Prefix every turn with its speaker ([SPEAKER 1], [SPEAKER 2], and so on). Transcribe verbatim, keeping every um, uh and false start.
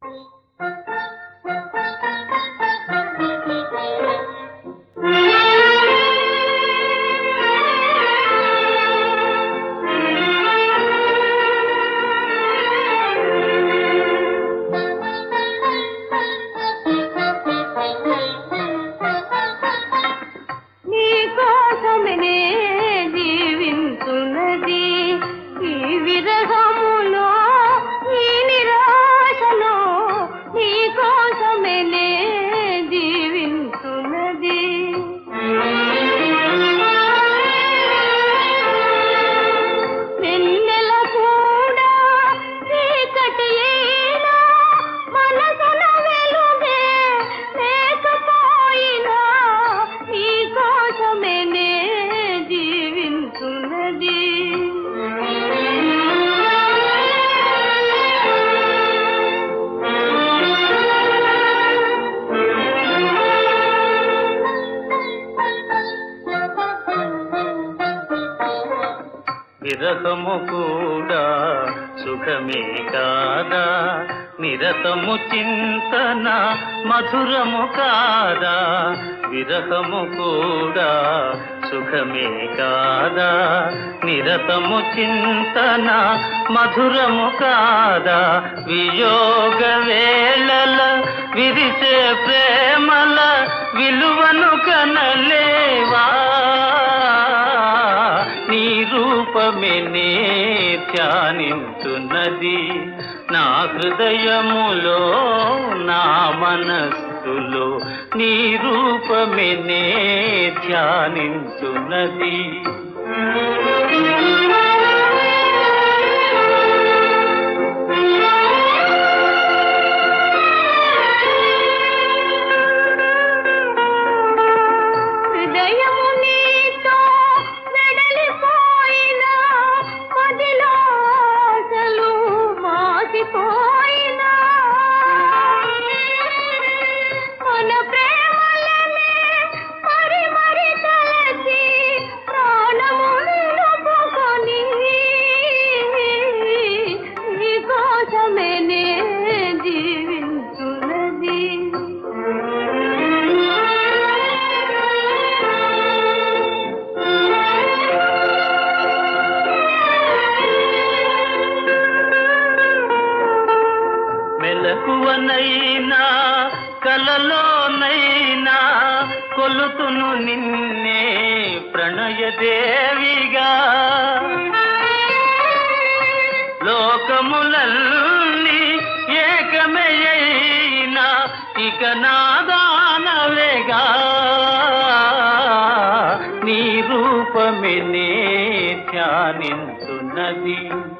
[SPEAKER 1] విరహము కూడా సుఖమే కాదా, నిరతము చింతన మధురము కాదా. విరహము కూడా సుఖమే కాదా, నిరతము చింతన మధురము కాదా. వియోగ వేళల విరిసే ప్రేమల విలువను కనలేవా. నీ రూపమే నే ధ్యానించున్నది నా హృదయములో నా మనస్సులో. నీ రూపమే నే ధ్యానించున్నది. మెలకువనైనా కలలోనైనా కొలుతును నిన్నే ప్రణయదేవిగా. లోకములన్నీ ఏకమయైనా ఇక నాదానవేగా. నీ రూపమే నే ధ్యానించున్నది.